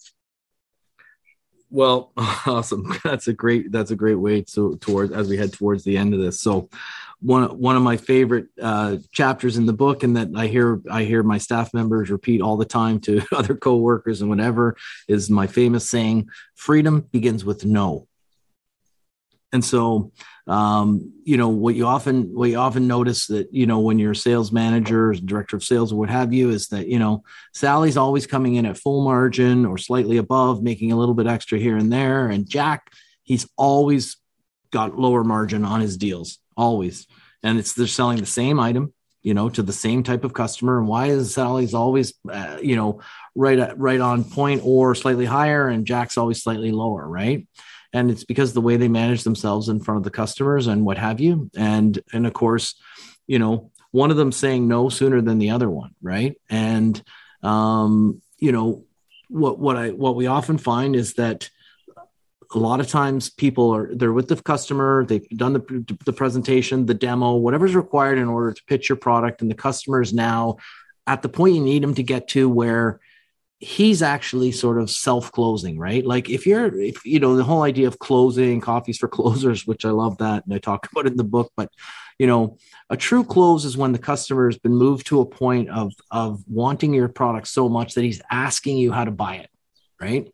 S3: Well, awesome. That's a great way towards as we head towards the end of this. So one of my favorite chapters in the book, and that I hear my staff members repeat all the time to other coworkers and whatever, is my famous saying, freedom begins with no. And so, what you often notice that, when you're a sales manager, director of sales, or what have you, is that, Sally's always coming in at full margin or slightly above, making a little bit extra here and there. And Jack, he's always got lower margin on his deals, always. And they're selling the same item, to the same type of customer. And why is Sally's always, right on point or slightly higher, and Jack's always slightly lower, right? And it's because the way they manage themselves in front of the customers and what have you. And of course, one of them saying no sooner than the other one. Right. And, what we often find is that a lot of times they're with the customer, they've done the presentation, the demo, whatever's required in order to pitch your product. And the customer is now at the point you need them to get to where he's actually sort of self-closing, right? Like if the whole idea of closing, coffees for closers, which I love that, and I talk about it in the book, but a true close is when the customer has been moved to a point of wanting your product so much that he's asking you how to buy it, right?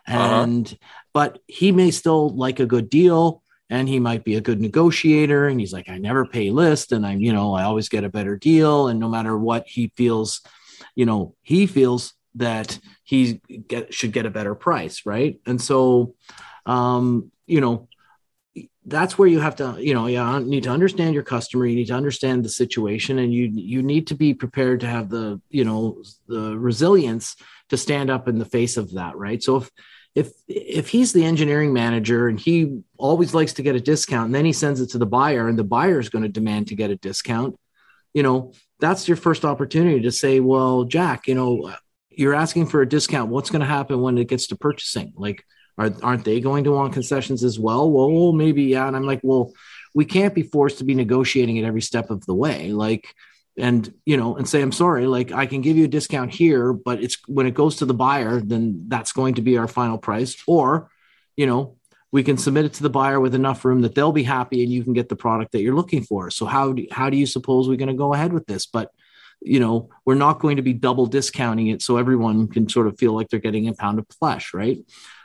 S3: But he may still like a good deal, and he might be a good negotiator, and he's like, I never pay list, and I always get a better deal, and no matter what he feels that he should get a better price, right? And so, that's where you have to, need to understand your customer. You need to understand the situation, and you need to be prepared to have the resilience to stand up in the face of that, right? So if he's the engineering manager and he always likes to get a discount, and then he sends it to the buyer, and the buyer is going to demand to get a discount, that's your first opportunity to say, well, Jack, you're asking for a discount. What's going to happen when it gets to purchasing? Like, aren't they going to want concessions as well? Well, maybe, yeah. And I'm like, well, we can't be forced to be negotiating at every step of the way. Like, and say, I'm sorry, like I can give you a discount here, but it's when it goes to the buyer, then that's going to be our final price. Or, we can submit it to the buyer with enough room that they'll be happy and you can get the product that you're looking for. So how do you suppose we're going to go ahead with this? But we're not going to be double discounting it so everyone can sort of feel like they're getting a pound of flesh, right?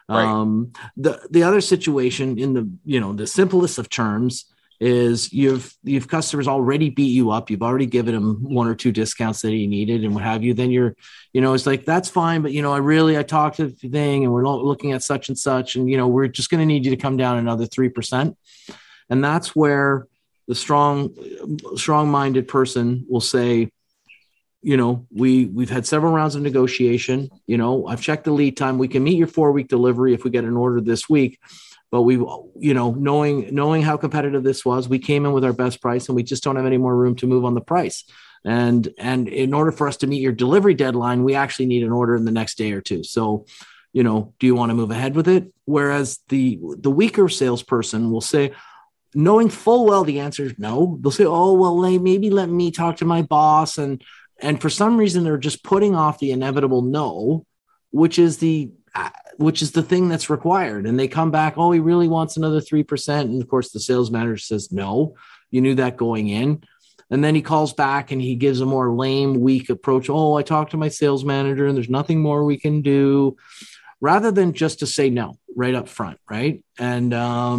S2: Right.
S3: The other situation in the simplest of terms is you've customers already beat you up. You've already given them one or two discounts that he needed and what have you. Then it's like, that's fine. But, I talked to the thing and we're looking at such and such, and, we're just going to need you to come down another 3%. And that's where the strong-minded person will say, we've had several rounds of negotiation. I've checked the lead time. We can meet your 4-week delivery if we get an order this week. But we, knowing how competitive this was, we came in with our best price, and we just don't have any more room to move on the price. And in order for us to meet your delivery deadline, we actually need an order in the next day or two. So, do you want to move ahead with it? Whereas the weaker salesperson will say, knowing full well the answer is no, they'll say, oh, well, maybe let me talk to my boss. And for some reason, they're just putting off the inevitable no, which is the thing that's required. And they come back, oh, he really wants another 3%. And of course, the sales manager says, no, you knew that going in. And then he calls back and he gives a more lame, weak approach. Oh, I talked to my sales manager and there's nothing more we can do, rather than just to say no right up front. Right. And,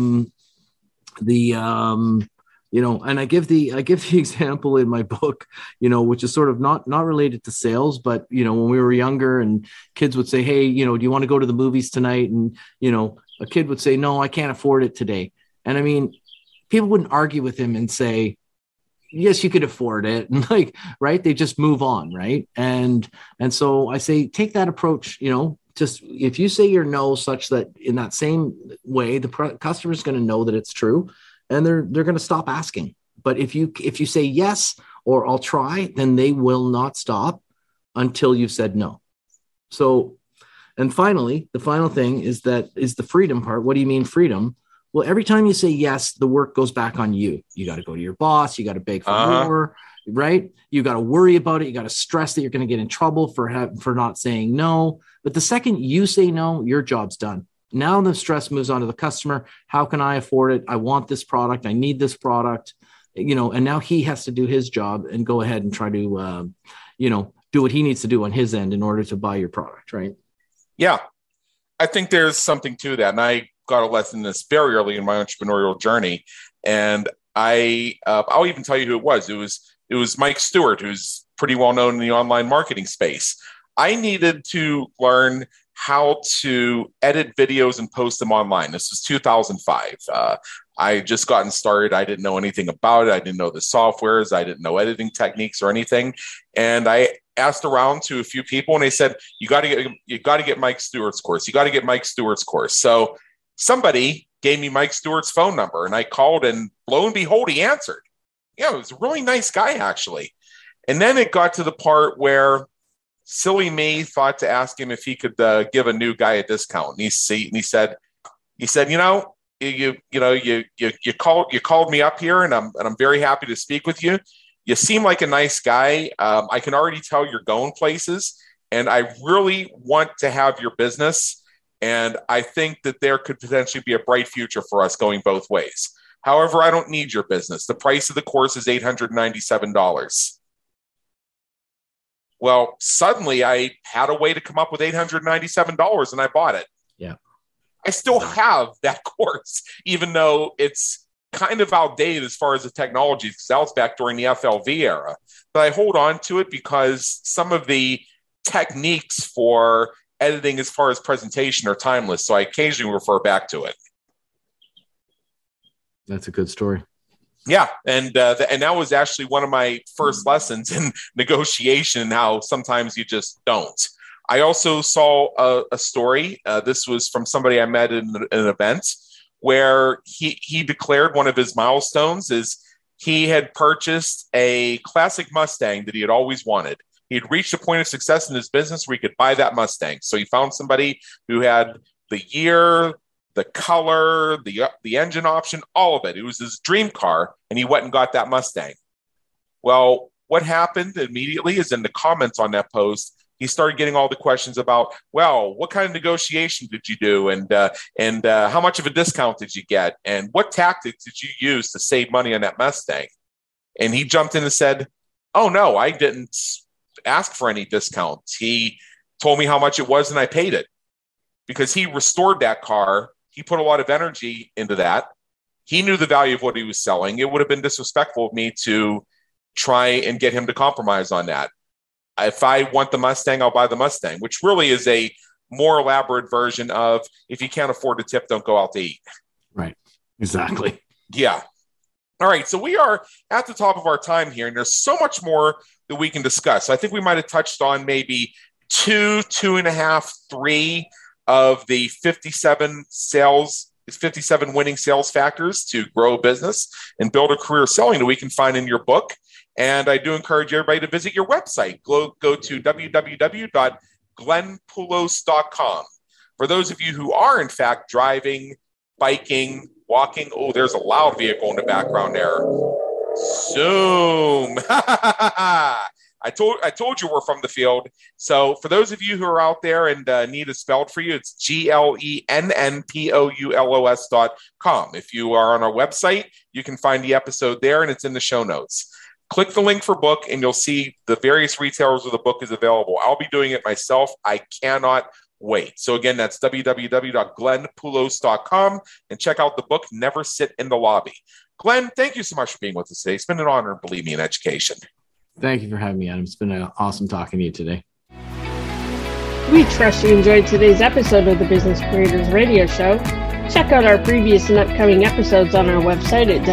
S3: and I give the example in my book, which is sort of not related to sales, but, when we were younger and kids would say, hey, do you want to go to the movies tonight? And, a kid would say, no, I can't afford it today. And I mean, people wouldn't argue with him and say, yes, you could afford it. And right. They just move on. Right. And so I say, take that approach, just if you say your no, such that in that same way, the customer is going to know that it's true. And they're going to stop asking. But if you say yes, or I'll try, then they will not stop until you've said no. So, and finally, the final thing is the freedom part. What do you mean freedom? Well, every time you say yes, the work goes back on you. You got to go to your boss. You got to beg for more, right? You got to worry about it. You got to stress that you're going to get in trouble for not saying no. But the second you say no, your job's done. Now the stress moves on to the customer. How can I afford it? I want this product. I need this product, and now he has to do his job and go ahead and try to, do what he needs to do on his end in order to buy your product. Right.
S2: Yeah. I think there's something to that. And I got a lesson in this very early in my entrepreneurial journey. And I'll even tell you who it was. It was Mike Stewart, who's pretty well known in the online marketing space. I needed to learn how to edit videos and post them online. This was 2005. I had just gotten started. I didn't know anything about it. I didn't know the softwares. I didn't know editing techniques or anything. And I asked around to a few people, and they said, you got to get Mike Stewart's course. You got to get Mike Stewart's course. So somebody gave me Mike Stewart's phone number, and I called, and lo and behold, he answered. Yeah, he was a really nice guy, actually. And then it got to the part where silly me thought to ask him if he could give a new guy a discount. And he said, you called me up here, and I'm very happy to speak with you. You seem like a nice guy. I can already tell you're going places, and I really want to have your business. And I think that there could potentially be a bright future for us going both ways. However, I don't need your business. The price of the course is $897. Well, suddenly I had a way to come up with $897, and I bought it.
S3: Yeah.
S2: I still have that course, even though it's kind of outdated as far as the technology, because that was back during the FLV era. But I hold on to it because some of the techniques for editing as far as presentation are timeless. So I occasionally refer back to it.
S3: That's a good story.
S2: Yeah. And that was actually one of my first lessons in negotiation, and how sometimes you just don't. I also saw a story. This was from somebody I met in an event, where he declared one of his milestones is he had purchased a classic Mustang that he had always wanted. He had reached a point of success in his business where he could buy that Mustang. So he found somebody who had the year, the color, the engine option, all of it. It was his dream car, and he went and got that Mustang. Well, what happened immediately is in the comments on that post, he started getting all the questions about, well, what kind of negotiation did you do? And how much of a discount did you get? And what tactics did you use to save money on that Mustang? And he jumped in and said, oh, no, I didn't ask for any discount. He told me how much it was, and I paid it. because he restored that car. He put a lot of energy into that. He knew the value of what he was selling. It would have been disrespectful of me to try and get him to compromise on that. If I want the Mustang, I'll buy the Mustang, which really is a more elaborate version of if you can't afford to tip, don't go out to eat.
S3: Right. Exactly.
S2: Yeah. All right. So we are at the top of our time here, and there's so much more that we can discuss. I think we might have touched on maybe 2.5, 3 of the 57 winning sales factors to grow a business and build a career selling that we can find in your book. And I do encourage everybody to visit your website. Go to www.glennpoulos.com. For those of you who are, in fact, driving, biking, walking, oh, there's a loud vehicle in the background there. Zoom. I told you we're from the field. So for those of you who are out there and need it spelled for you, it's GLENNPOULOS.com. If you are on our website, you can find the episode there, and it's in the show notes. Click the link for book, and you'll see the various retailers where the book is available. I'll be doing it myself. I cannot wait. So again, that's www.glennpoulos.com, and check out the book, Never Sit in the Lobby. Glenn, thank you so much for being with us today. It's been an honor, believe me, in education.
S3: Thank you for having me, Adam. It's been awesome talking to you today.
S1: We trust you enjoyed today's episode of the Business Creators Radio Show. Check out our previous and upcoming episodes on our website at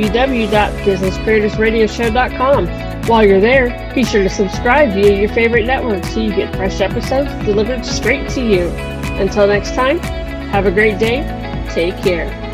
S1: www.businesscreatorsradioshow.com. While you're there, be sure to subscribe via your favorite network so you get fresh episodes delivered straight to you. Until next time, have a great day. Take care.